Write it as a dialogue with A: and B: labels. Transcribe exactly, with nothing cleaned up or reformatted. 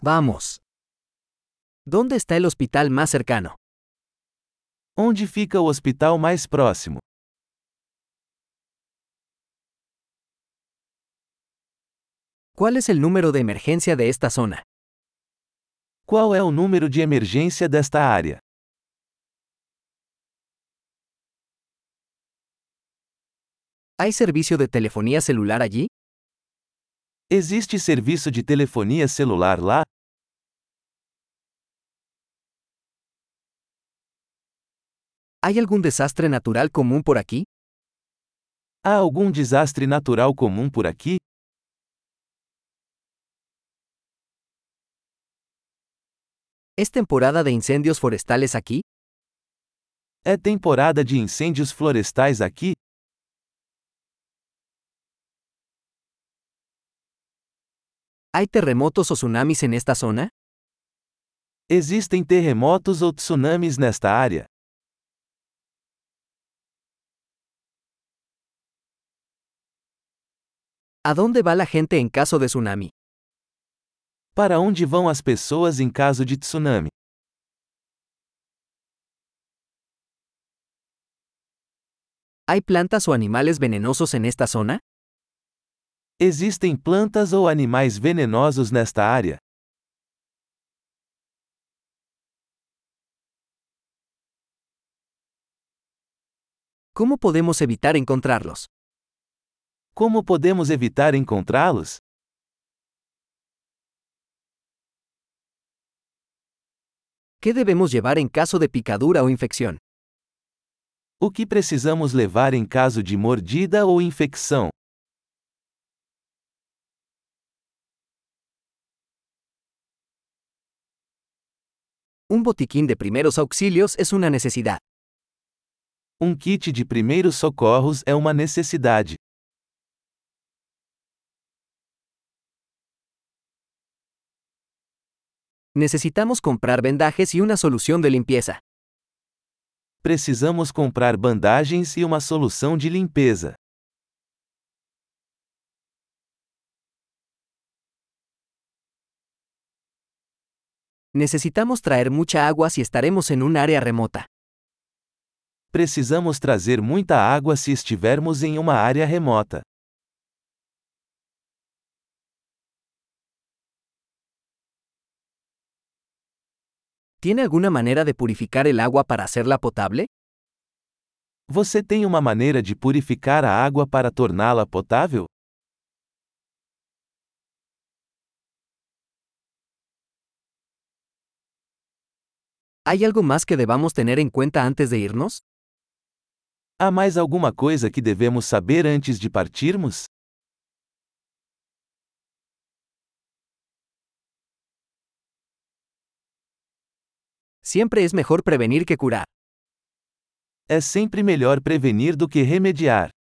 A: Vamos. ¿Dónde está el hospital más cercano?
B: Onde fica o hospital mais próximo?
A: ¿Cuál es el número de emergencia de esta zona?
B: Qual é o número de emergência desta área?
A: ¿Hay servicio de telefonía celular allí?
B: Existe serviço de telefonia celular lá?
A: ¿Hay algún desastre natural común por aquí?
B: Há algum desastre natural comum por aqui?
A: ¿Es temporada de incendios forestales aquí?
B: É temporada de incêndios florestais aqui?
A: ¿Hay terremotos o tsunamis en esta zona?
B: Existem terremotos ou tsunamis nesta área?
A: ¿A dónde va la gente en caso de tsunami?
B: Para onde vão as pessoas em caso de tsunami?
A: ¿Hay plantas o animales venenosos en esta zona?
B: Existem plantas ou animais venenosos nesta área?
A: ¿Cómo podemos evitar encontrarlos?
B: Como podemos evitar encontrá-los?
A: ¿Qué debemos llevar en caso de picadura o infección?
B: O que precisamos levar em caso de mordida ou infecção?
A: Un botiquín de primeros auxilios es una necesidad.
B: Um kit de primeiros socorros é uma necessidade.
A: Necesitamos comprar vendajes y una solución de limpieza.
B: Precisamos comprar bandagens e uma solução de limpeza.
A: Necesitamos traer mucha agua si estaremos en un área remota.
B: Precisamos trazer muita água se estivermos em uma área remota.
A: ¿Tiene alguna manera de purificar el agua para hacerla potable?
B: Você tem uma maneira de purificar a água para torná-la potável?
A: ¿Hay algo más que debamos tener en cuenta antes de irnos?
B: Há mais alguma coisa que devemos saber antes de partirmos?
A: Siempre es mejor prevenir que curar.
B: É sempre melhor prevenir do que remediar.